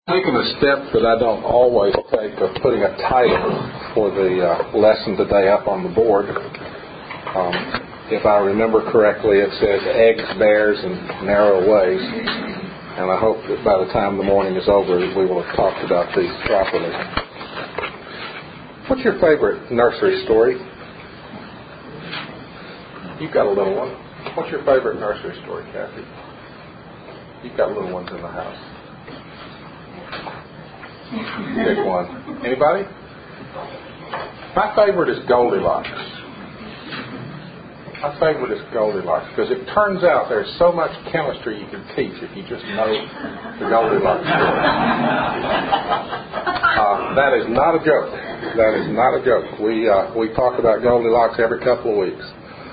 Taking a step that I don't always take of putting a title for the lesson today up on the board. If I remember correctly, it says eggs, bears, and narrow ways. And I hope that by the time the morning is over, we will have talked about these properly. What's your favorite nursery story? You've got a little one. What's your favorite nursery story, Kathy? You've got little ones in the house. Pick one. Anybody? My favorite is Goldilocks. My favorite is Goldilocks because it turns out there's so much chemistry you can teach if you just know the Goldilocks story. That is not a joke. That is not a joke. We talk about Goldilocks every couple of weeks.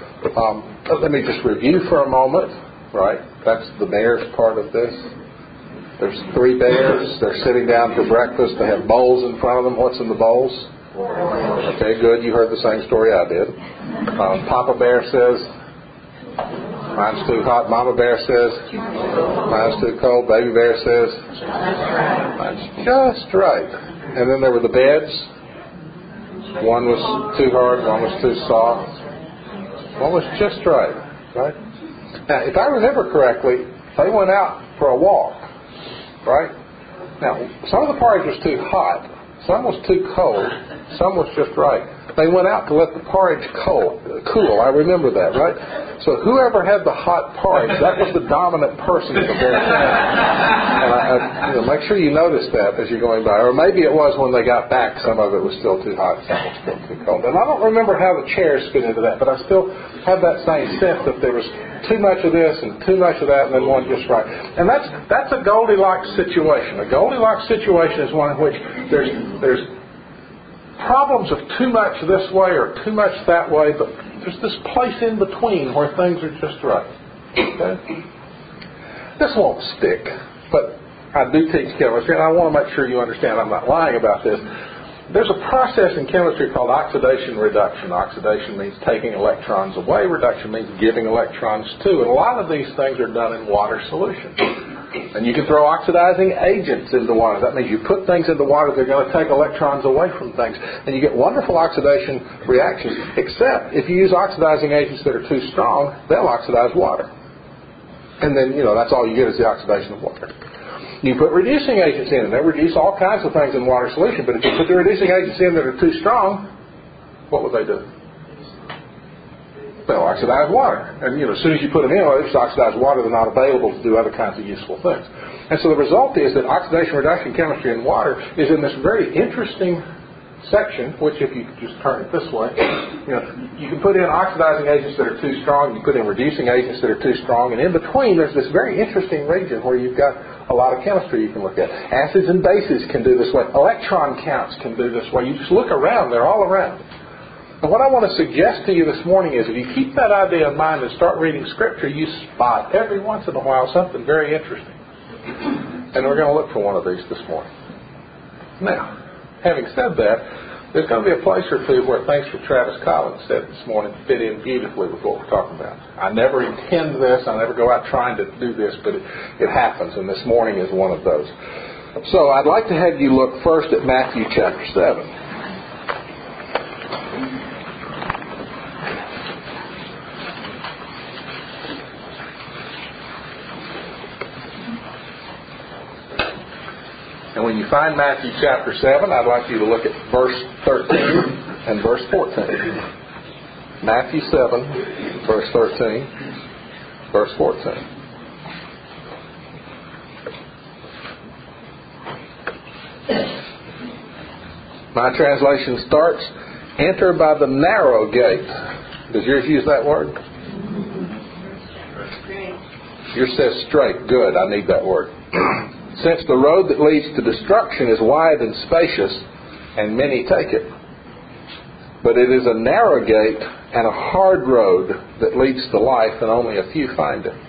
Let me just review for a moment. Right? That's the bears part of this. There's three bears. They're sitting down for breakfast. They have bowls in front of them. What's in the bowls? Okay, good. You heard the same story I did. Papa Bear says, mine's too hot. Mama Bear says, mine's too cold. Baby Bear says, mine's just right. And then there were the beds. One was too hard. One was too soft. One was just right. Right? Now, if I remember correctly, they went out for a walk. Right? Now, some of the porridge was too hot. Some was too cold. Some was just right. They went out to let the porridge cool. I remember that, right? So whoever had the hot porridge, that was the dominant person in the bear family. And make sure you notice that as you're going by. Or maybe it was when they got back, some of it was still too hot, some was still too cold. And I don't remember how the chairs fit into that, but I still have that same sense that there was too much of this and too much of that and then one just right. And that's a Goldilocks situation. A Goldilocks situation is one in which there's problems of too much this way or too much that way, but there's this place in between where things are just right. Okay? This won't stick, but I do teach chemistry, and I want to make sure you understand I'm not lying about this. There's a process in chemistry called oxidation reduction. Oxidation means taking electrons away. Reduction means giving electrons to. And a lot of these things are done in water solution. And you can throw oxidizing agents into water. That means you put things into water that are going to take electrons away from things. And you get wonderful oxidation reactions, except if you use oxidizing agents that are too strong, they'll oxidize water. And then, that's all you get is the oxidation of water. You put reducing agents in, and they reduce all kinds of things in water solution. But if you put the reducing agents in that are too strong, what would they do? They'll oxidize water. And, as soon as you put them in, well, if it's oxidized water, they're not available to do other kinds of useful things. And so the result is that oxidation reduction chemistry in water is in this very interesting section, which if you just turn it this way, you can put in oxidizing agents that are too strong, you put in reducing agents that are too strong, and in between there's this very interesting region where you've got a lot of chemistry you can look at. Acids and bases can do this way. Electron counts can do this way. You just look around, they're all around. And what I want to suggest to you this morning is if you keep that idea in mind and start reading Scripture, you spot every once in a while something very interesting. And we're going to look for one of these this morning. Now, having said that, there's going to be a place or two where things that Travis Collins said this morning fit in beautifully with what we're talking about. I never intend this. I never go out trying to do this, but it happens, and this morning is one of those. So I'd like to have you look first at Matthew chapter 7. And when you find Matthew chapter 7, I'd like you to look at verse 13 and verse 14. Matthew 7, verse 13, verse 14. My translation starts, enter by the narrow gate. Does yours use that word? Yours says straight. Good, I need that word. Since the road that leads to destruction is wide and spacious, and many take it. But it is a narrow gate and a hard road that leads to life, and only a few find it.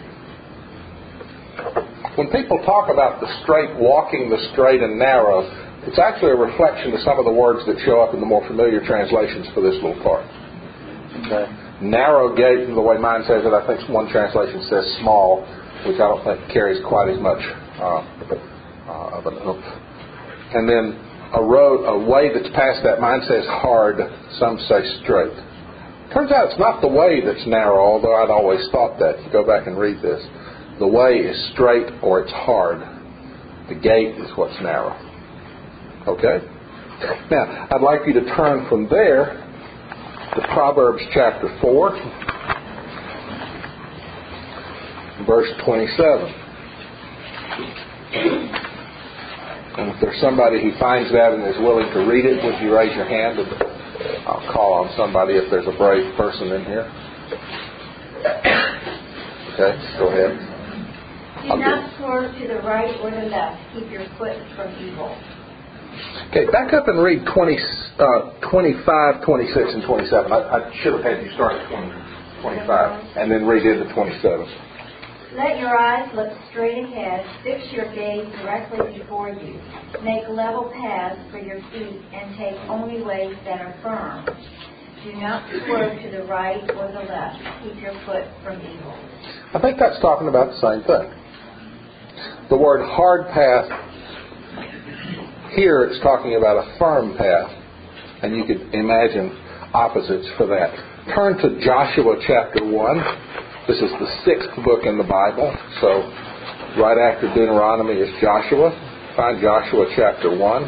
When people talk about the straight, walking the straight and narrow, it's actually a reflection of some of the words that show up in the more familiar translations for this little part. Okay? Narrow gate, the way mine says it, I think one translation says small, which I don't think carries quite as much of an oomph. And then a way that's past that, mine says hard, some say straight. Turns out it's not the way that's narrow, although I'd always thought that. You go back and read this. The way is straight or it's hard. The gate is what's narrow. Okay? Now, I'd like you to turn from there to Proverbs chapter 4, verse 27. And if there's somebody who finds that and is willing to read it, would you raise your hand? And I'll call on somebody if there's a brave person in here. Okay, go ahead. Do not swerve to the right or the left. Keep your foot from evil. Okay, back up and read 25, 26, and 27. I should have had you start at 25 and then read into 27. Let your eyes look straight ahead. Fix your gaze directly before you. Make level paths for your feet and take only ways that are firm. Do not swerve to the right or the left. Keep your foot from evil. I think that's talking about the same thing. The word hard path, here it's talking about a firm path. And you could imagine opposites for that. Turn to Joshua chapter 1. This is the 6th book in the Bible. So right after Deuteronomy is Joshua. Find Joshua chapter 1.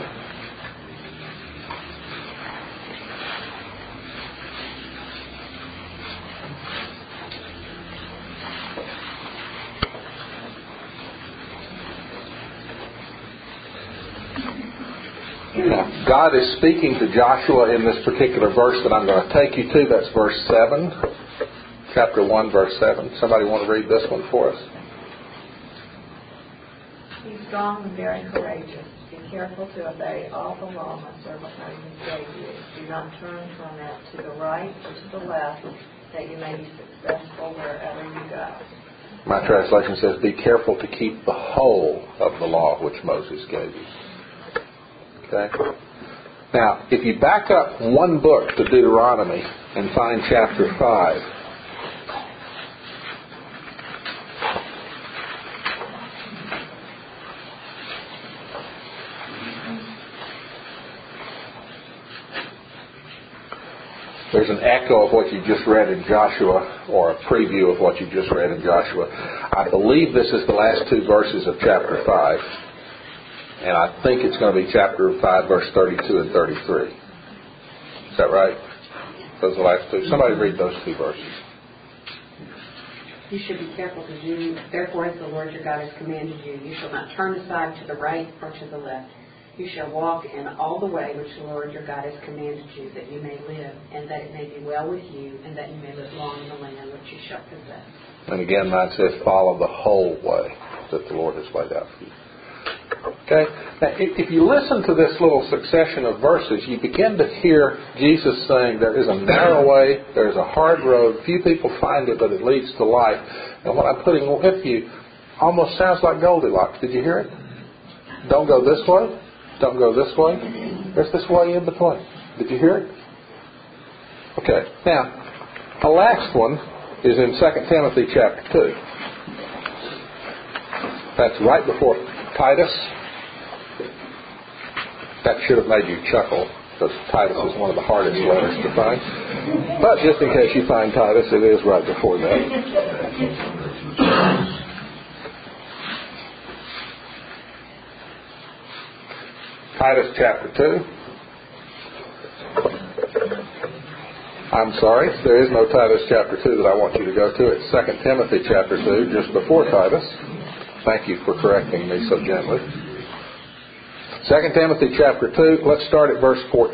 Now, God is speaking to Joshua in this particular verse that I'm going to take you to. That's verse 7. Chapter 1, verse 7. Somebody want to read this one for us? Be strong and very courageous. Be careful to obey all the law my servant Moses gave you. Do not turn from it to the right or to the left, that you may be successful wherever you go. My translation says, be careful to keep the whole of the law which Moses gave you. Okay? Now, if you back up one book to Deuteronomy and find chapter 5, there's an echo of what you just read in Joshua, or a preview of what you just read in Joshua. I believe this is the last two verses of chapter 5. And I think it's going to be chapter 5, verse 32 and 33. Is that right? Those are the last two. Somebody read those two verses. You should be careful to do, therefore as the Lord your God has commanded you, you shall not turn aside to the right or to the left. You shall walk in all the way which the Lord your God has commanded you, that you may live, and that it may be well with you, and that you may live long in the land which you shall possess. And again, mine says, follow the whole way that the Lord has laid out for you. Okay? Now, if you listen to this little succession of verses, you begin to hear Jesus saying there is a narrow way, there is a hard road, few people find it, but it leads to life. And what I'm putting with you almost sounds like Goldilocks. Did you hear it? Don't go this way. Don't go this way. There's this way in between. Did you hear it? Okay. Now, the last one is in 2 Timothy chapter 2. That's right before Titus. That should have made you chuckle, because Titus is one of the hardest letters to find. But just in case you find Titus, it is right before that. Titus chapter 2. I'm sorry, there is no Titus chapter 2 that I want you to go to. It's 2 Timothy chapter 2, just before Titus. Thank you for correcting me so gently. 2 Timothy chapter 2, let's start at verse 14.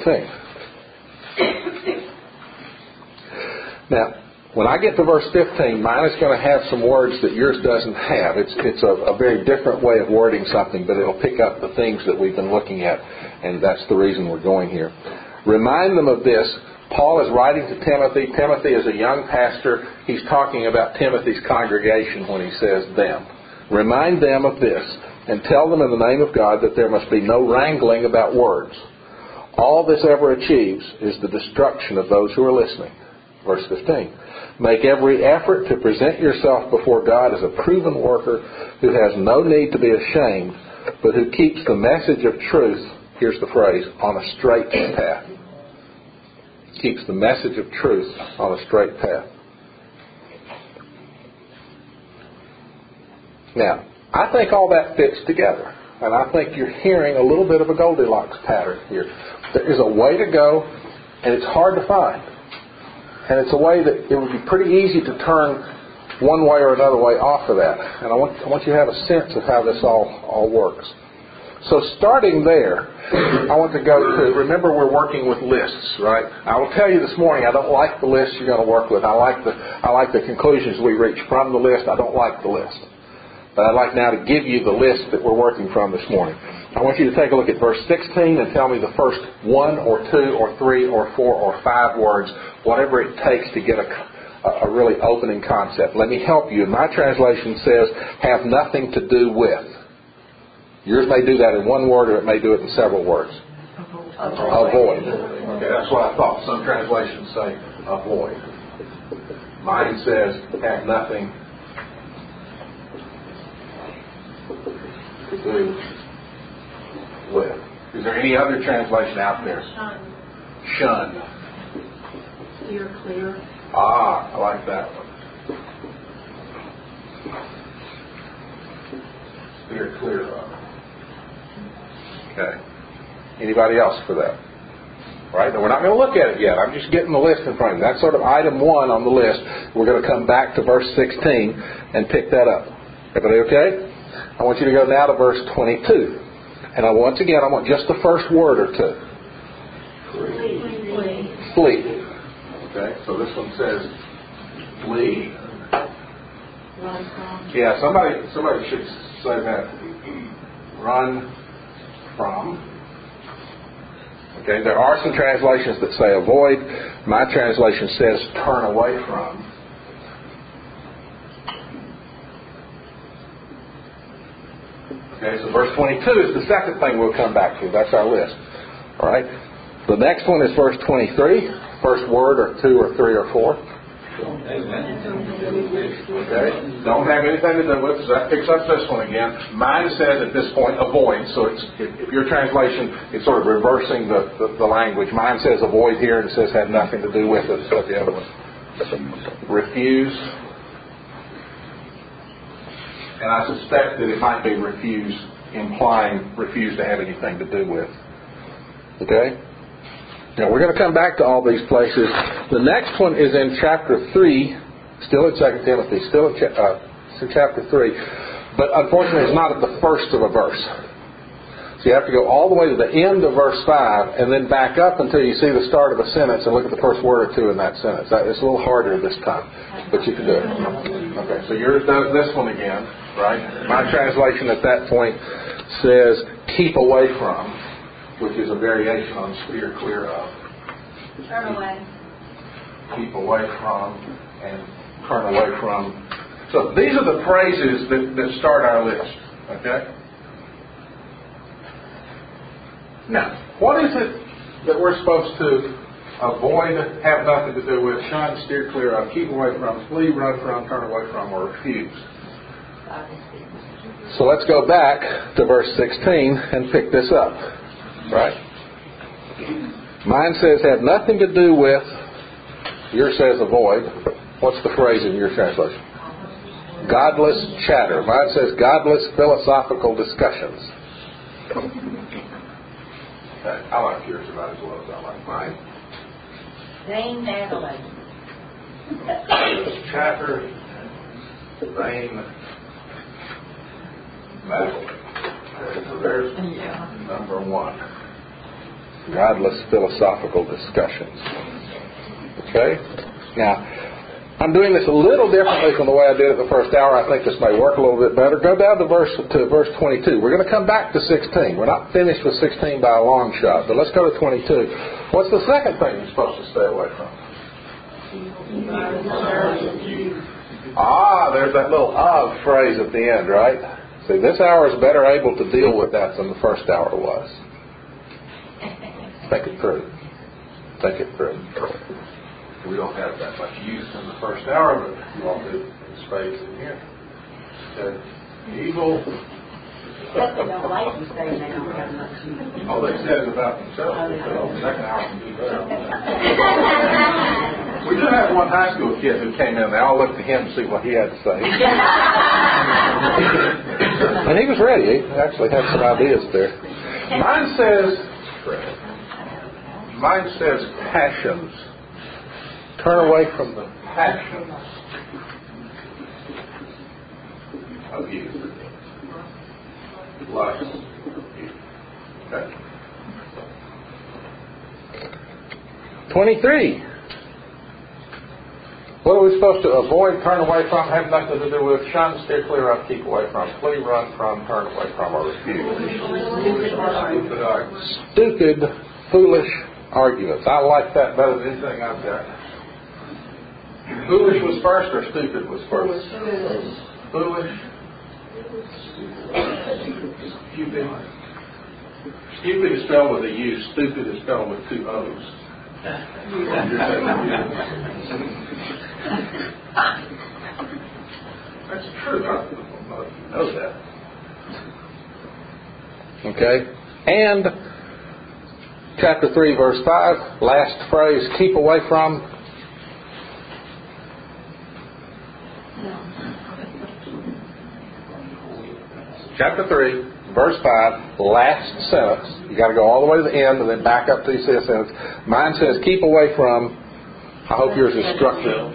Now, when I get to verse 15, mine is going to have some words that yours doesn't have. It's a very different way of wording something, but it'll pick up the things that we've been looking at, and that's the reason we're going here. Remind them of this. Paul is writing to Timothy. Timothy is a young pastor. He's talking about Timothy's congregation when he says them. Remind them of this, and tell them in the name of God that there must be no wrangling about words. All this ever achieves is the destruction of those who are listening. Verse 15. Make every effort to present yourself before God as a proven worker who has no need to be ashamed, but who keeps the message of truth, here's the phrase, on a straight path. Keeps the message of truth on a straight path. Now, I think all that fits together. And I think you're hearing a little bit of a Goldilocks pattern here. There is a way to go, and it's hard to find. And it's a way that it would be pretty easy to turn one way or another way off of that. And I want you to have a sense of how this all works. So starting there, I want to go to, remember we're working with lists, right? I will tell you this morning, I don't like the list you're going to work with. I like the conclusions we reach from the list. I don't like the list. But I'd like now to give you the list that we're working from this morning. I want you to take a look at verse 16 and tell me the first 1 or 2 or 3 or 4 or 5 words, whatever it takes to get a really opening concept. Let me help you. My translation says, have nothing to do with. Yours may do that in one word or it may do it in several words. Avoid. Okay, that's what I thought. Some translations say avoid. Mine says, have nothing to do with. Is there any other translation out there? Shun. Steer clear. Ah, I like that one. Steer clear of. Okay. Anybody else for that? All right, now we're not going to look at it yet. I'm just getting the list in front of you. That's sort of item 1 on the list. We're going to come back to verse 16 and pick that up. Everybody okay? I want you to go now to verse 22. And once again, I want just the first word or two. Flee. Okay, so this one says flee. Yeah, somebody should say that. Run from. Okay, there are some translations that say avoid. My translation says turn away from. Okay, so verse 22 is the second thing we'll come back to. That's our list. All right. The next one is verse 23. First word or 2 or 3 or 4. Okay. Don't have anything to do with. So that picks up this one again. Mine says at this point avoid. So it's, if your translation, it's sort of reversing the language. Mine says avoid here and says had nothing to do with it. So the other one. Refuse. And I suspect that it might be refuse, implying refuse to have anything to do with. Okay? Now, we're going to come back to all these places. The next one is in chapter 3, still in 2 Timothy, still in chapter 3. But unfortunately, it's not at the first of a verse. So you have to go all the way to the end of verse 5 and then back up until you see the start of a sentence and look at the first word or two in that sentence. It's a little harder this time, but you can do it. Okay, so yours does this one again, right? My translation at that point says keep away from, which is a variation on steer clear of. Turn away. Keep away from and turn away from. So these are the phrases that start our list, okay? Now, what is it that we're supposed to avoid, have nothing to do with, shun, steer clear of, keep away from, flee, run from, turn away from, or refuse? So let's go back to verse 16 and pick this up. Right? Mine says have nothing to do with, yours says avoid. What's the phrase in your translation? Godless chatter. Mine says godless philosophical discussions. I like yours about as well as I like mine. Vain babbling. Chatter, vain babbling. So there's number 1. Godless philosophical discussions. Okay? Now, I'm doing this a little differently from the way I did it the first hour. I think this may work a little bit better. Go down to verse 22. We're going to come back to 16. We're not finished with 16 by a long shot, but let's go to 22. What's the second thing you're supposed to stay away from? There's that little of phrase at the end, right? See, this hour is better able to deal with that than the first hour was. Think it through. Think it through. We don't have that much use in the first hour, but you all do in spades in here. Okay. Evil But they don't like you saying they don't have much. All they said is about themselves. Second hour can do better. We did have one high school kid who came in. They all looked at him to see what he had to say. And he was ready. He actually had some ideas there. Mine says passions. Turn away from the passions of youth. Lust. Okay. 23. What are we supposed to avoid, turn away from, have nothing to do with, shun, steer clear of, keep away from, flee, run from, turn away from, or refuse? Stupid, foolish arguments. I like that better than anything I've got. Foolish was first or stupid was first? Foolish. Stupid. Stupid is spelled with a U. Stupid is spelled with two O's. That's true. I know that. Okay. And chapter 3, verse 5, last phrase, keep away from. Chapter 3, verse 5, last sentence. You got to go all the way to the end and then back up to the sentence. Mine says, keep away from. I hope yours is structured.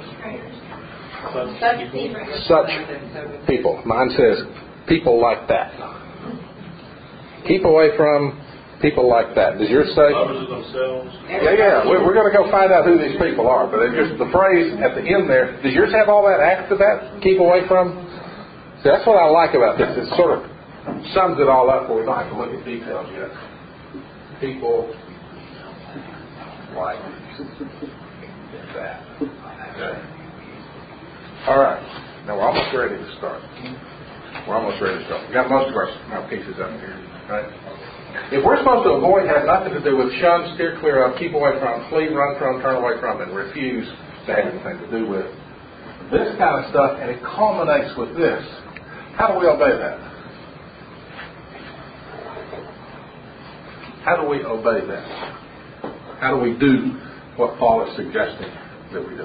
Such people. Mine says, people like that. Keep away from people like that. Does yours say? Yeah. We're going to go find out who these people are. But it's just the phrase at the end there. Does yours have all that after that? Keep away from? See, that's what I like about this. It sort of sums it all up where we don't have to look at details yet. People like that. Okay. All right. Now we're almost ready to start. We got most of our pieces up here. Right? If we're supposed to avoid, have nothing to do with, shun, steer clear of, keep away from, flee, run from, turn away from, and refuse to have anything to do with this kind of stuff, and it culminates with this. How do we obey that? How do we obey that? How do we do what Paul is suggesting that we do?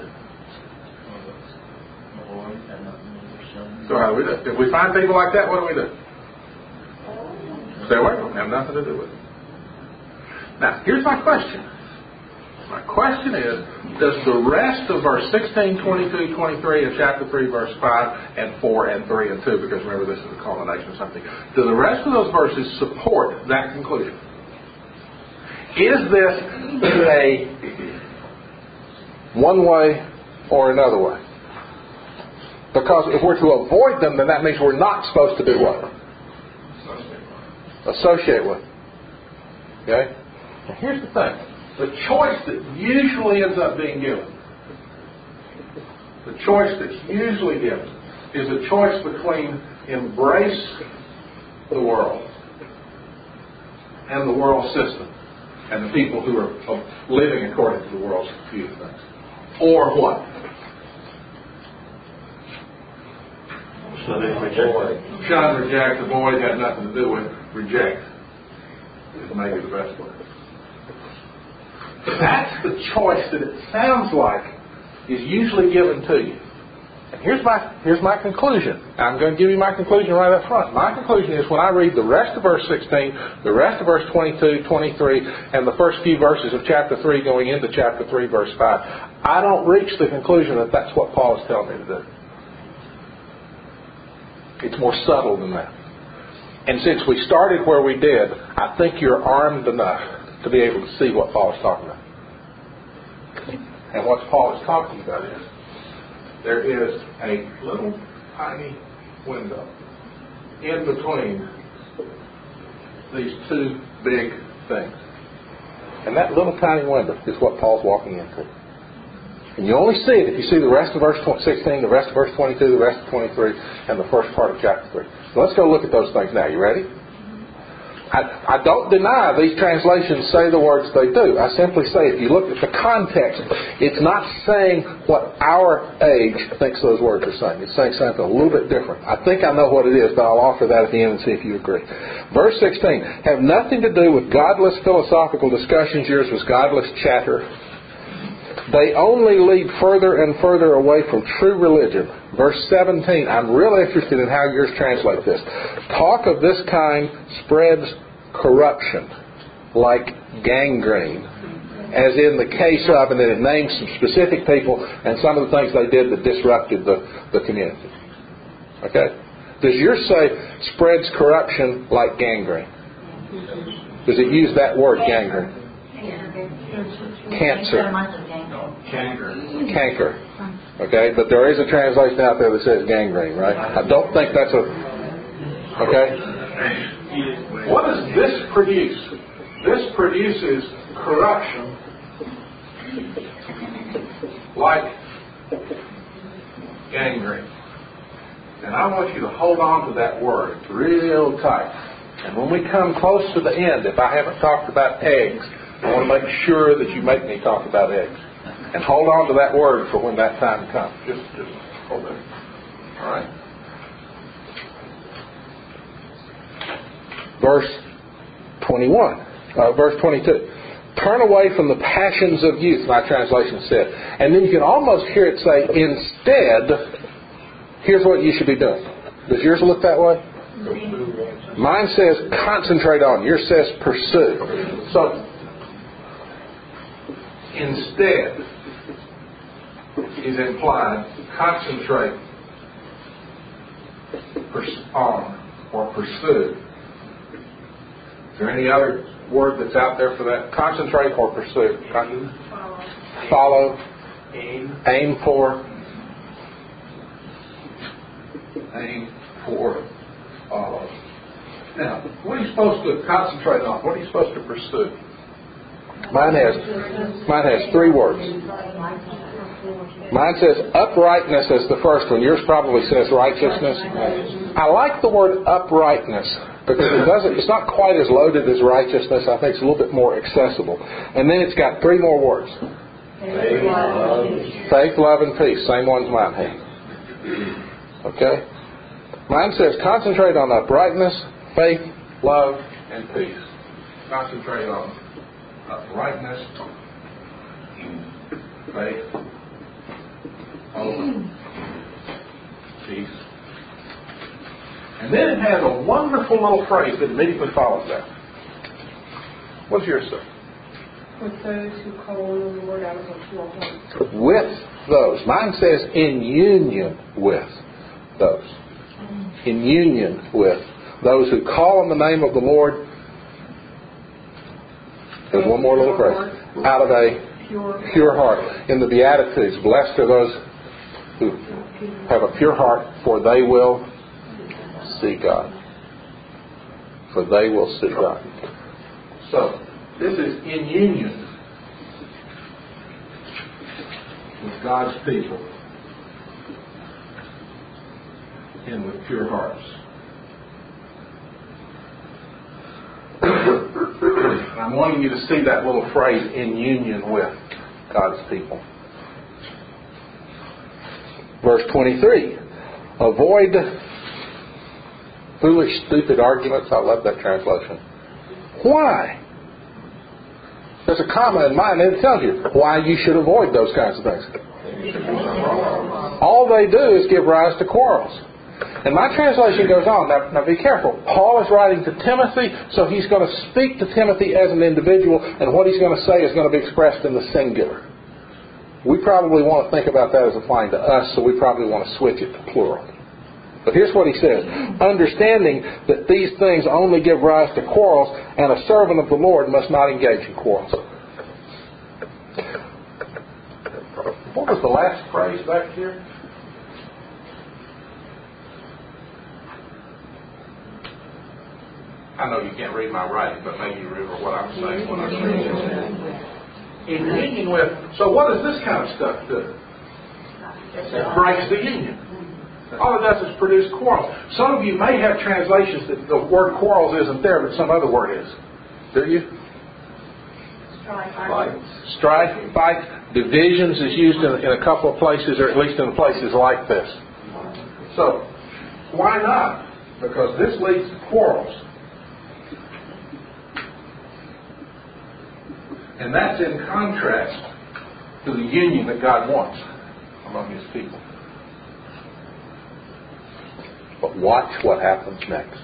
So how do we do it? If we find people like that, what do? Stay away from them. Have nothing to do with it. Now, here's my question. My question is, does the rest of verse 16, 22, 23 of chapter 3, verse 5, and 4, and 3, and 2, because remember this is a culmination of something, do the rest of those verses support that conclusion? Is this a one way or another way? Because if we're to avoid them, then that means we're not supposed to do what? Associate with. Okay? Now here's the thing. The choice that usually ends up being given, is a choice between embrace the world and the world system and the people who are living according to the world's view of things. Or what? Shun, reject, avoid, have nothing to do with. Reject is maybe the best word. That's the choice that it sounds like is usually given to you. And here's my conclusion. I'm going to give you my conclusion right up front. My conclusion is when I read the rest of verse 16, the rest of verse 22, 23, and the first few verses of chapter 3 going into chapter 3, verse 5, I don't reach the conclusion that that's what Paul is telling me to do. It's more subtle than that. And since we started where we did, I think you're armed enough to be able to see what Paul is talking about. And what Paul is talking about is there is a little tiny window in between these two big things. And that little tiny window is what Paul's walking into. And you only see it if you see the rest of verse 16, the rest of verse 22, the rest of 23, and the first part of chapter 3. So let's go look at those things now. You ready? I don't deny these translations say the words they do. I simply say if you look at the context, it's not saying what our age thinks those words are saying. It's saying something a little bit different. I think I know what it is, but I'll offer that at the end and see if you agree. Verse 16, have nothing to do with godless philosophical discussions. Yours was godless chatter. They only lead further and further away from true religion. Verse 17, I'm really interested in how yours translate this. Talk of this kind spreads corruption, like gangrene, as in the case of, and then it names some specific people and some of the things they did that disrupted the community. Okay? Does yours say spreads corruption like gangrene? Does it use that word, gangrene? Cancer. Canker. Okay, but there is a translation out there that says gangrene, right? I don't think that's a... Okay? What does this produce? This produces corruption like gangrene. And I want you to hold on to that word real tight. And when we come close to the end, if I haven't talked about eggs, I want to make sure that you make me talk about eggs. And hold on to that word for when that time comes. Just hold it. All right. Verse 22. Turn away from the passions of youth, my translation said. And then you can almost hear it say, instead, here's what you should be doing. Does yours look that way? Mine says concentrate on. Yours says pursue. So, instead is implied concentrate on or pursue. Is there any other word that's out there for that? Concentrate or pursue? Follow. Aim for. Aim for. Follow. Now, what are you supposed to concentrate on? What are you supposed to pursue? Mine has three words. Mine says uprightness as the first one. Yours probably says righteousness. I like the word uprightness because it's not quite as loaded as righteousness. I think it's a little bit more accessible. And then it's got three more words. Faith, love, and peace. Same ones mine have. Okay? Mine says concentrate on uprightness, faith, love, and peace. Concentrate on uprightness, faith, hope, peace. And then it has a wonderful little phrase that immediately follows that. What's yours say? With those who call on the Lord out of a pure heart. With those. Mine says in union with those. In union with those who call on the name of the Lord. There's one more little phrase. Out of a pure heart. In the Beatitudes, blessed are those who have a pure heart, for they will see God. For they will see God. So, this is in union with God's people and with pure hearts. I'm wanting you to see that little phrase, in union with God's people. Verse 23. Avoid foolish, stupid arguments. I love that translation. Why? There's a comma in mine and it tells you why you should avoid those kinds of things. All they do is give rise to quarrels. And my translation goes on. Now be careful. Paul is writing to Timothy, so he's going to speak to Timothy as an individual, and what he's going to say is going to be expressed in the singular. We probably want to think about that as applying to us, so we probably want to switch it to plural. But here's what he says. Understanding that these things only give rise to quarrels, and a servant of the Lord must not engage in quarrels. What was the last phrase back here? I know you can't read my writing, but maybe you remember what I'm saying when I'm reading it. In union with... So what does this kind of stuff do? It breaks the union. All it does is produce quarrels. Some of you may have translations that the word quarrels isn't there, but some other word is. Do you? Strife, fight, divisions is used in a couple of places, or at least in places like this. So, why not? Because this leads to quarrels. And that's in contrast to the union that God wants among His people. But watch what happens next.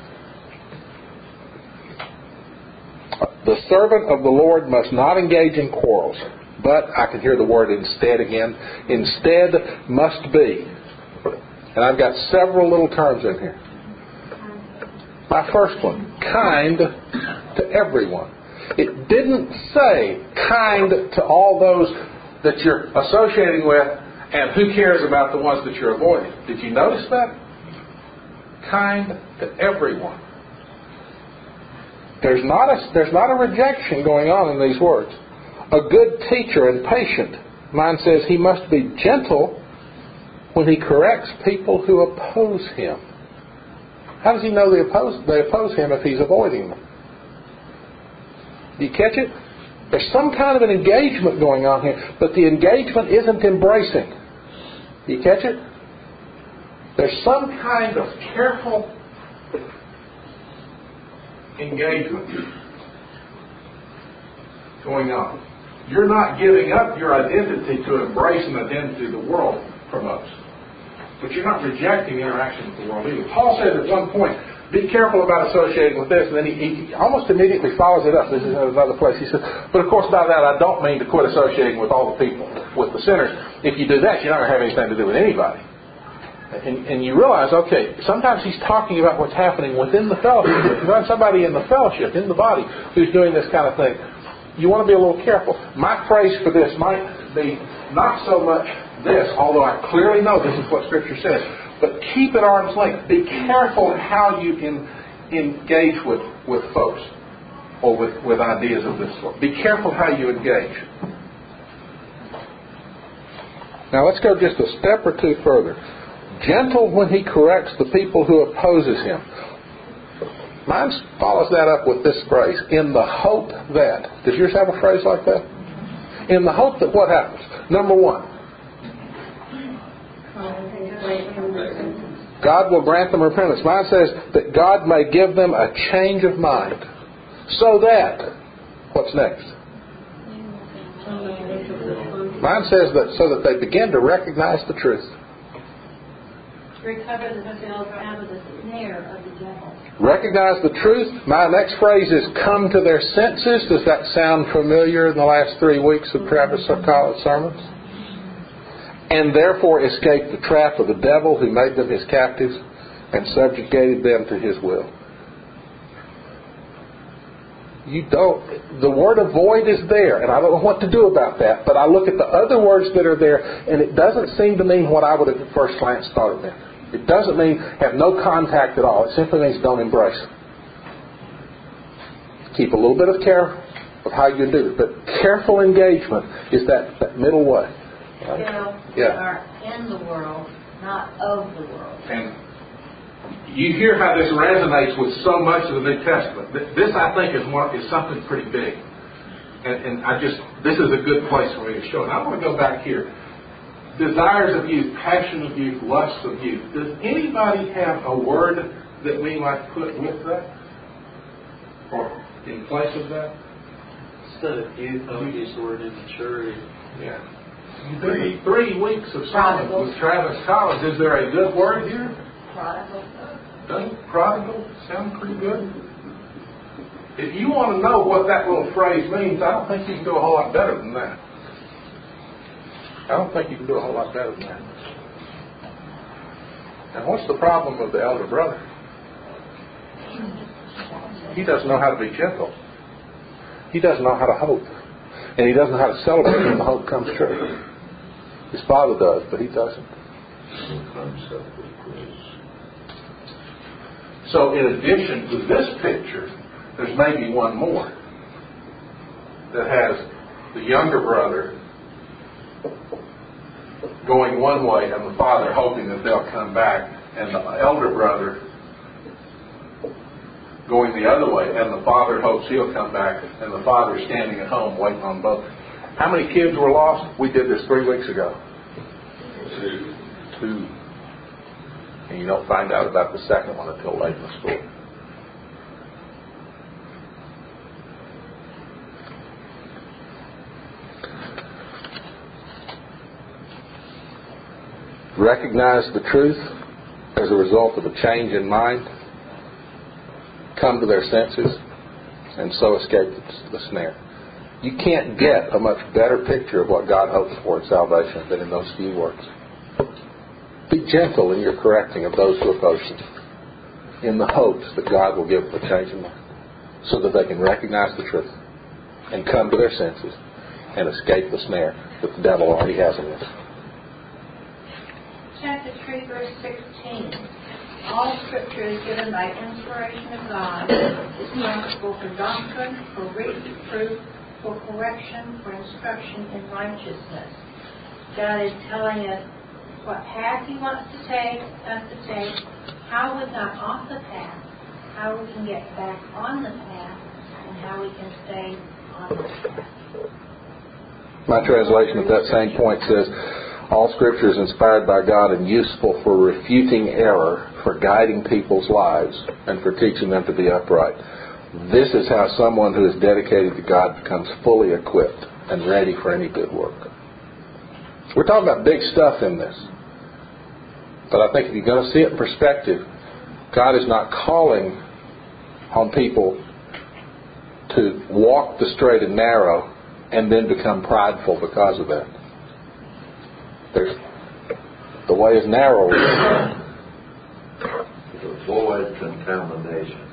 The servant of the Lord must not engage in quarrels, but, I can hear the word instead again, instead must be. And I've got several little terms in here. My first one, kind to everyone. It didn't say kind to all those that you're associating with, and who cares about the ones that you're avoiding. Did you notice that? Kind to everyone. There's not a rejection going on in these words. A good teacher and patient. Mine says he must be gentle when he corrects people who oppose him. How does he know they oppose him if he's avoiding them? Do you catch it? There's some kind of an engagement going on here, but the engagement isn't embracing. Do you catch it? There's some kind of careful engagement going on. You're not giving up your identity to embrace an identity the world promotes. But you're not rejecting interaction with the world either. Paul says at one point, be careful about associating with this, and then he almost immediately follows it up. This is another place. He says, but of course by that I don't mean to quit associating with all the people, with the sinners. If you do that, you're not going to have anything to do with anybody. And you realize, okay, sometimes he's talking about what's happening within the fellowship. If you find somebody in the fellowship, in the body, who's doing this kind of thing, you want to be a little careful. My phrase for this might be not so much this, although I clearly know this is what Scripture says, but keep at arm's length. Be careful how you engage with folks or with ideas of this sort. Be careful how you engage. Now let's go just a step or two further. Gentle when he corrects the people who opposes him. Mine follows that up with this phrase, in the hope that. Does yours have a phrase like that? In the hope that what happens? Number one, God will grant them repentance. Mine says that God may give them a change of mind. So that, what's next? Mine says that so that they begin to recognize the truth. Recover themselves out of the snare of the devil. Recognize the truth. My next phrase is come to their senses. Does that sound familiar in the last 3 weeks of Travis College sermons? And therefore escape the trap of the devil who made them his captives and subjugated them to his will. The word avoid is there, and I don't know what to do about that, but I look at the other words that are there, and it doesn't seem to mean what I would have at first glance thought it meant. It doesn't mean have no contact at all. It simply means don't embrace. Keep a little bit of care of how you do it, but careful engagement is that middle way. Right? They are in the world, not of the world. And you hear how this resonates with so much of the New Testament. This, I think, is something pretty big. And this is a good place for me to show it. I want to go back here. Desires of youth, passion of youth, lusts of youth. Does anybody have a word that we might put with that? Or in place of that? Instead of youth, I would use the word immaturity. Yeah. 3 weeks of sermons with Travis Collins. Is there a good word here? Prodigal. Doesn't prodigal sound pretty good? If you want to know what that little phrase means, I don't think you can do a whole lot better than that. I don't think you can do a whole lot better than that. And what's the problem with the elder brother? He doesn't know how to be gentle. He doesn't know how to hope. And he doesn't know how to celebrate when the hope comes true. His father does, but he doesn't. So in addition to this picture, there's maybe one more that has the younger brother going one way and the father hoping that they'll come back, and the elder brother going the other way and the father hopes he'll come back, and the father standing at home waiting on both. How many kids were lost? We did this 3 weeks ago. 2. And you don't find out about the second one until late in the story. Recognize the truth as a result of a change in mind, come to their senses, and so escape the snare. You can't get a much better picture of what God hopes for in salvation than in those few words. Be gentle in your correcting of those who oppose you, in the hopes that God will give them a change in mind, so that they can recognize the truth and come to their senses and escape the snare that the devil already has in this. Chapter 3, verse 16. All Scripture is given by inspiration of God, is profitable for doctrine, for reproof, for correction, for instruction in righteousness. God is telling us what path He wants us to take, how we've got off the path, how we can get back on the path, and how we can stay on the path. My translation at that same point says, all Scripture is inspired by God and useful for refuting error, for guiding people's lives, and for teaching them to be upright. This is how someone who is dedicated to God becomes fully equipped and ready for any good work. We're talking about big stuff in this. But I think if you're going to see it in perspective, God is not calling on people to walk the straight and narrow and then become prideful because of that. The way is narrow. To avoid contamination.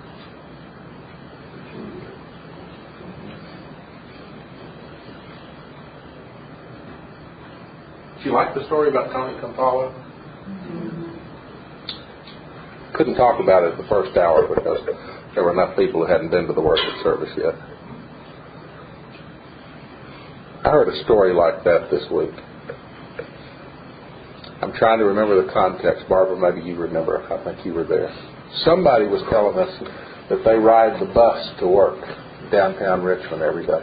Do you like the story about Tony Campolo? Couldn't talk about it the first hour because there were enough people who hadn't been to the worship service yet. I heard a story like that this week. I'm trying to remember the context. Barbara, maybe you remember. I think you were there. Somebody was telling us that they ride the bus to work downtown Richmond every day.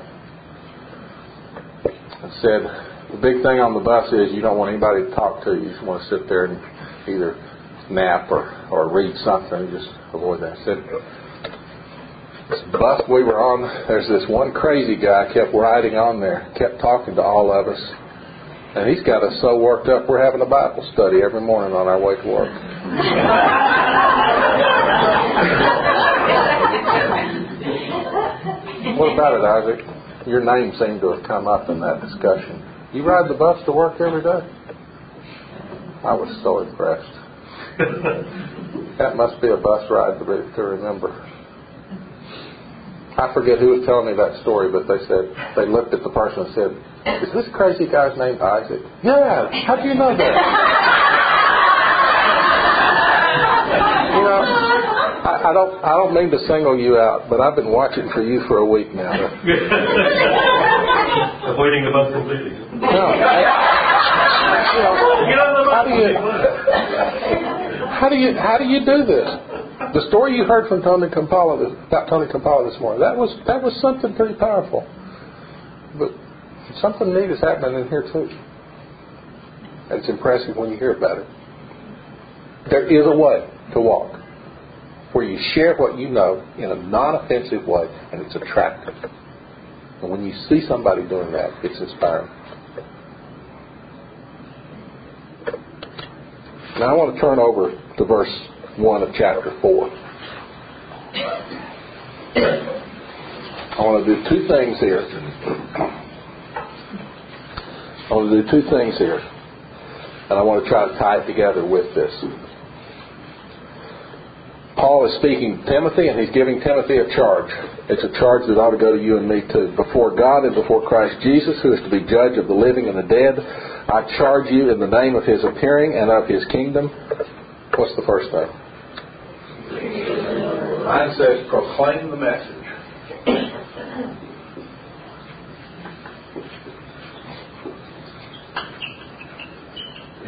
And said, the big thing on the bus is you don't want anybody to talk to you. You just want to sit there and either nap or read something. Just avoid that. Said, this bus we were on, there's this one crazy guy kept riding on there, kept talking to all of us. And he's got us so worked up, we're having a Bible study every morning on our way to work. What about it, Isaac? Your name seemed to have come up in that discussion. You ride the bus to work every day? I was so impressed. That must be a bus ride to remember. I forget who was telling me that story, but they said, they looked at the person and said, is this crazy guy's name Isaac? Yeah, how do you know that? You know, I don't mean to single you out, but I've been watching for you for a week now. Avoiding the bus completely. No, how do you do this? The story you heard from Tony Campolo about Tony Campolo this morning, that was something pretty powerful. But something neat is happening in here too. And it's impressive when you hear about it. There is a way to walk where you share what you know in a non-offensive way, and it's attractive. And when you see somebody doing that, it's inspiring. Now I want to turn over to verse 1 of chapter 4. I want to do two things here. And I want to try to tie it together with this. Paul is speaking to Timothy, and he's giving Timothy a charge. It's a charge that ought to go to you and me too. Before God and before Christ Jesus, who is to be judge of the living and the dead, I charge you in the name of His appearing and of His kingdom. What's the first thing? Mine says, proclaim the message.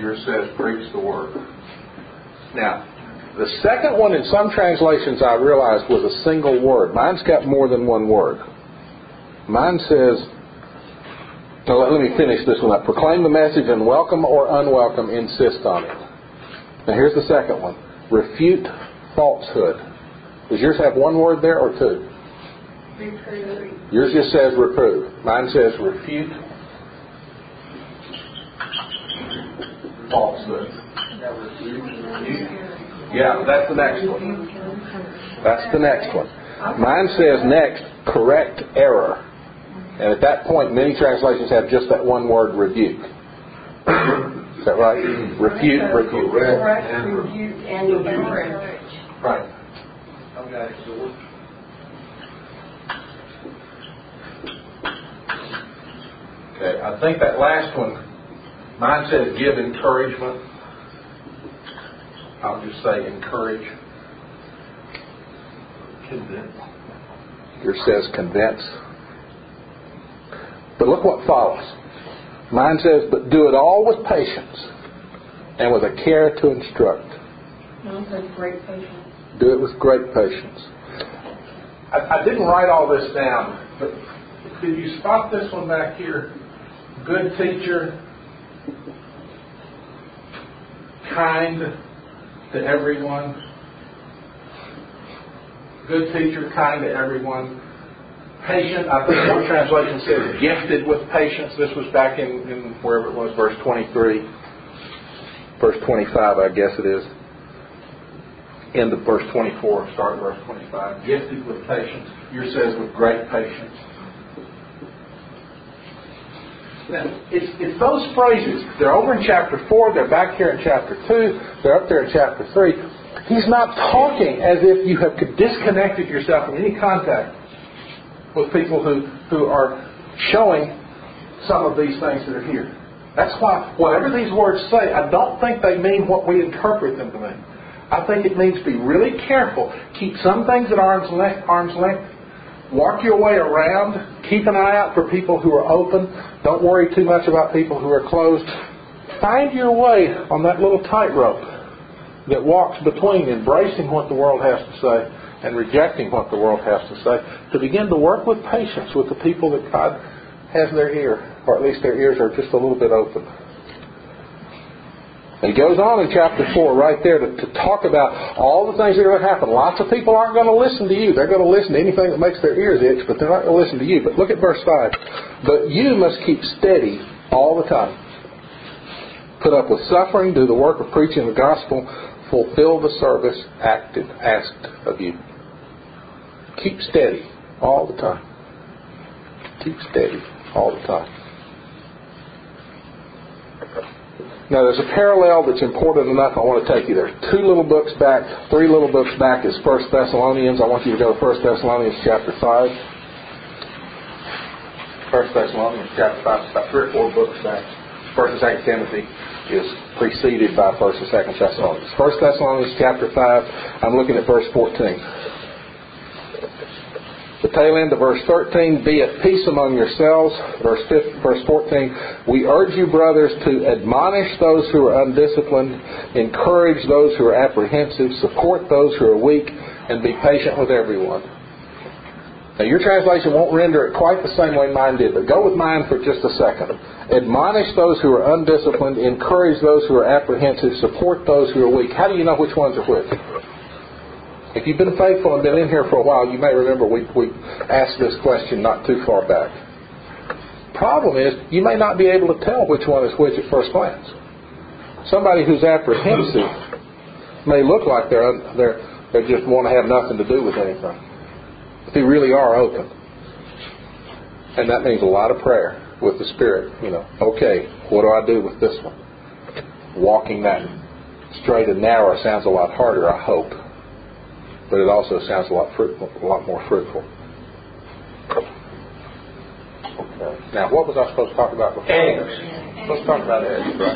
Yours says preach the word. Now, the second one in some translations I realized was a single word. Mine's got more than one word. Mine says, let me finish this one up. Proclaim the message and welcome or unwelcome, insist on it. Now here's the second one. Refute falsehood. Does yours have one word there or two? Reprove. Yours just says reprove. Mine says refute falsehood. Yeah, that's the next one. That's the next one. Mine says next, correct error. And at that point, many translations have just that one word, rebuke. Is that right? Refute, rebuke. Correct, rebuke, and encourage. Right. Okay, I think that last one, mine says give encouragement. I'll just say encourage. Convince. Yours says convince. But look what follows. Mine says, but do it all with patience and with a care to instruct. Mine says great patience. Do it with great patience. I didn't write all this down, but did you spot this one back here? Good teacher, kind to everyone. Good teacher, kind to everyone. Patient, I think one translation says gifted with patience. This was back in wherever it was, verse 23. Verse 25, I guess it is. End of verse 24, start of verse 25. Gifted with patience. Yours says with great patience. Now, it's those phrases. They're over in chapter 4. They're back here in chapter 2. They're up there in chapter 3. He's not talking as if you have disconnected yourself from any contact with people who are showing some of these things that are here. That's why whatever these words say, I don't think they mean what we interpret them to mean. I think it means be really careful. Keep some things at arm's length. Walk your way around. Keep an eye out for people who are open. Don't worry too much about people who are closed. Find your way on that little tightrope that walks between embracing what the world has to say and rejecting what the world has to say, to begin to work with patience with the people that God has their ear, or at least their ears are just a little bit open. And he goes on in chapter 4 right there to talk about all the things that are going to happen. Lots of people aren't going to listen to you. They're going to listen to anything that makes their ears itch, but they're not going to listen to you. But look at verse 5. But you must keep steady all the time. Put up with suffering, do the work of preaching the gospel, fulfill the service asked of you. Keep steady all the time. Keep steady all the time. Now there's a parallel that's important enough. I want to take you there. 3 little books back is 1 Thessalonians. I want you to go to 1 Thessalonians chapter 5. 1 Thessalonians chapter 5, about 3 or 4 books back. 1 and 2 Timothy is preceded by 1 and 2 Thessalonians. 1 Thessalonians chapter 5, I'm looking at verse 14. The tail end of verse 13, be at peace among yourselves. Verse 14, we urge you, brothers, to admonish those who are undisciplined, encourage those who are apprehensive, support those who are weak, and be patient with everyone. Now, your translation won't render it quite the same way mine did, but go with mine for just a second. Admonish those who are undisciplined, encourage those who are apprehensive, support those who are weak. How do you know which ones are which? If you've been faithful and been in here for a while, you may remember we asked this question not too far back. Problem is, you may not be able to tell which one is which at first glance. Somebody who's apprehensive may look like they just want to have nothing to do with anything. But they really are open. And that means a lot of prayer with the Spirit. Okay, what do I do with this one? Walking that straight and narrow sounds a lot harder, I hope. But it also sounds a lot more fruitful. Okay. Now, what was I supposed to talk about before? Eggs. Let's talk about eggs, right?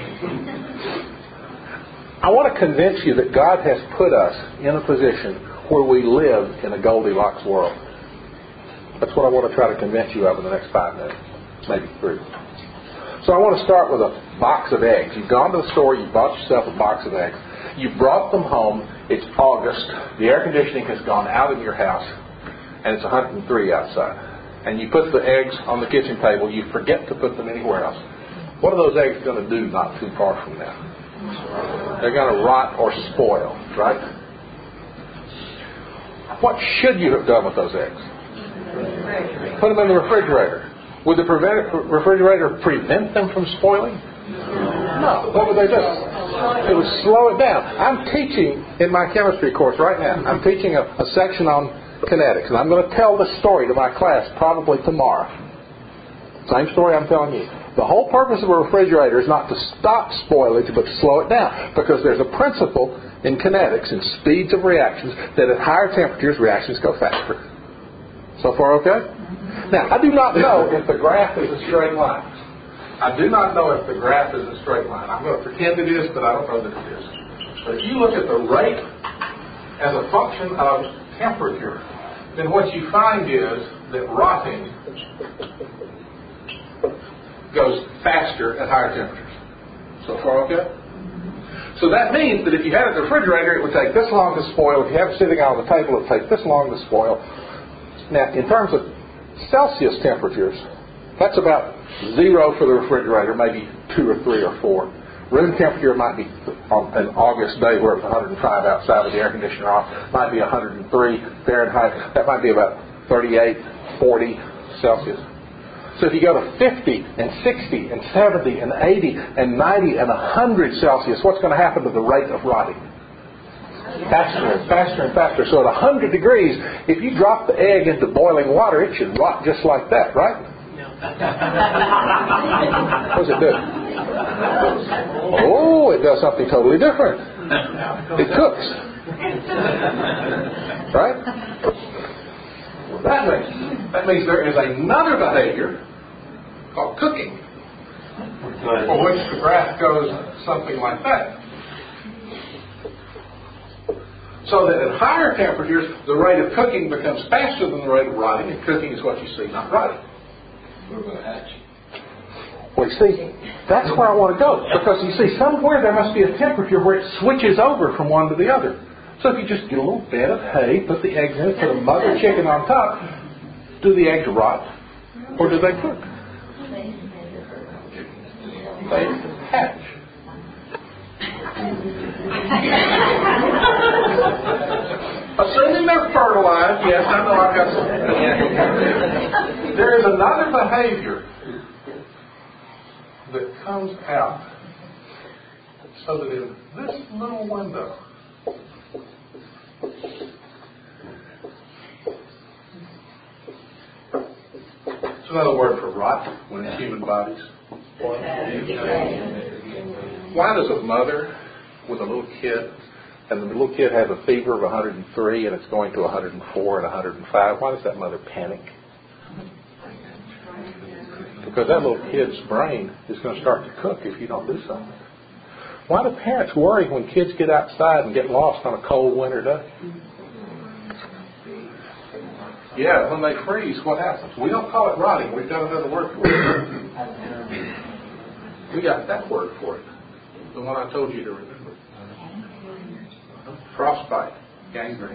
I want to convince you that God has put us in a position where we live in a Goldilocks world. That's what I want to try to convince you of in the next 5 minutes, maybe 3. So I want to start with a box of eggs. You've gone to the store, you bought yourself a box of eggs. You brought them home. It's August. The air conditioning has gone out of your house, and it's 103 outside. And you put the eggs on the kitchen table. You forget to put them anywhere else. What are those eggs going to do not too far from now? They're going to rot or spoil, right? What should you have done with those eggs? Put them in the refrigerator. Would the refrigerator prevent them from spoiling? No. What would they do? It would slow it down. I'm teaching in my chemistry course right now. I'm teaching a section on kinetics, and I'm going to tell this story to my class probably tomorrow. Same story I'm telling you. The whole purpose of a refrigerator is not to stop spoilage, but to slow it down, because there's a principle in kinetics and speeds of reactions that at higher temperatures reactions go faster. So far, okay? Now, I do not know if the graph is a straight line. I do not know if the graph is a straight line. I'm going to pretend it is, but I don't know that it is. But if you look at the rate as a function of temperature, then what you find is that rotting goes faster at higher temperatures. So far, okay? So that means that if you had it in the refrigerator, it would take this long to spoil. If you have it sitting out on the table, it would take this long to spoil. Now, in terms of Celsius temperatures, that's about 0 for the refrigerator, maybe 2 or 3 or 4. Room temperature might be, on an August day where it's 105 outside with the air conditioner off, might be 103 Fahrenheit. That might be about 38, 40 Celsius. So if you go to 50 and 60 and 70 and 80 and 90 and 100 Celsius, what's going to happen to the rate of rotting? Faster and faster and faster. So at 100 degrees, if you drop the egg into boiling water, it should rot just like that, right? What does it do? Oh, it does something totally different. It cooks. Right? That means there is another behavior called cooking, for which the graph goes something like that. So that at higher temperatures, the rate of cooking becomes faster than the rate of rotting, and cooking is what you see, not rotting. What about hatching? Well, you see, that's where I want to go. Because you see, somewhere there must be a temperature where it switches over from one to the other. So if you just get a little bed of hay, put the eggs in it, put a mother chicken on top, do the eggs rot or do they cook? They hatch. Assuming they're fertilized, yes, I know I've got some. There is another behavior that comes out so that in this little window, it's another word for rot when it's human bodies. Why does a mother with a little kid, and the little kid has a fever of 103 and it's going to 104 and 105, why does that mother panic? Because that little kid's brain is going to start to cook if you don't do something. Why do parents worry when kids get outside and get lost on a cold winter day? Yeah, when they freeze, what happens? We don't call it rotting. We've got another word for it. We got that word for it. The one I told you to remember. Frostbite. Gangrene.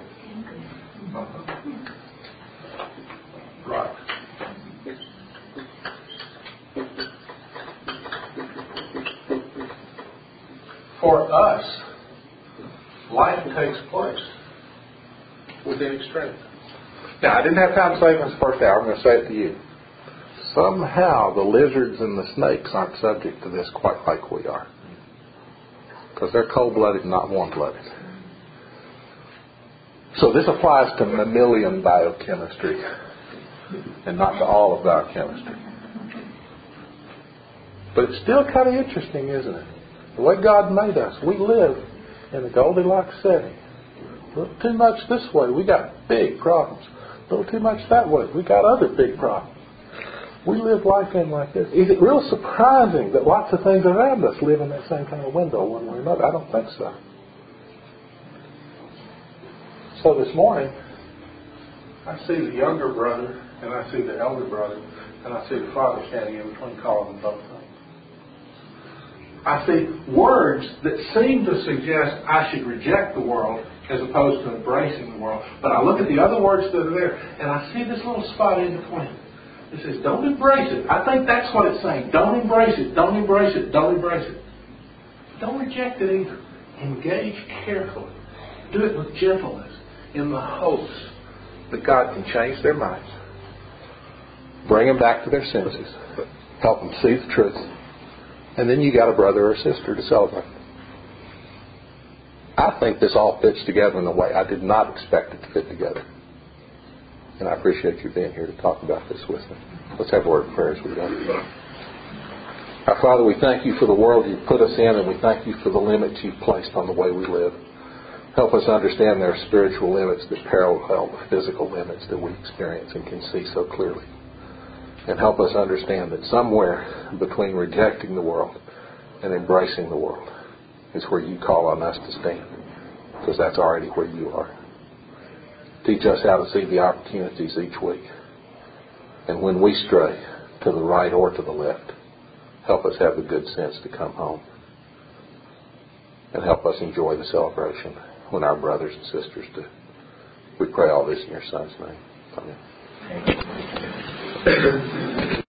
Right. For us, life takes place within extremity. Now, I didn't have time to say it in this first hour. I'm going to say it to you. Somehow the lizards and the snakes aren't subject to this quite like we are. Because they're cold-blooded, not warm-blooded. So this applies to mammalian biochemistry and not to all of biochemistry. But it's still kind of interesting, isn't it? The way God made us, we live in a Goldilocks setting. A little too much this way, we got big problems. A little too much that way, we got other big problems. We live life in like this. Is it real surprising that lots of things around us live in that same kind of window one way or another? I don't think so. So this morning, I see the younger brother, and I see the elder brother, and I see the father standing in between, calling them both things. I see words that seem to suggest I should reject the world as opposed to embracing the world. But I look at the other words that are there, and I see this little spot in between. It says, don't embrace it. I think that's what it's saying. Don't embrace it. Don't embrace it. Don't embrace it. Don't reject it either. Engage carefully. Do it with gentleness in the hopes that God can change their minds. Bring them back to their senses. Help them see the truth. And then you got a brother or sister to celebrate. I think this all fits together in a way I did not expect it to fit together. And I appreciate you being here to talk about this with me. Let's have a word of prayer as we go. Our Father, we thank you for the world you've put us in, and we thank you for the limits you've placed on the way we live. Help us understand there are spiritual limits that parallel the physical limits that we experience and can see so clearly. And help us understand that somewhere between rejecting the world and embracing the world is where you call on us to stand, because that's already where you are. Teach us how to see the opportunities each week. And when we stray to the right or to the left, help us have the good sense to come home. And help us enjoy the celebration when our brothers and sisters do. We pray all this in your Son's name. Amen.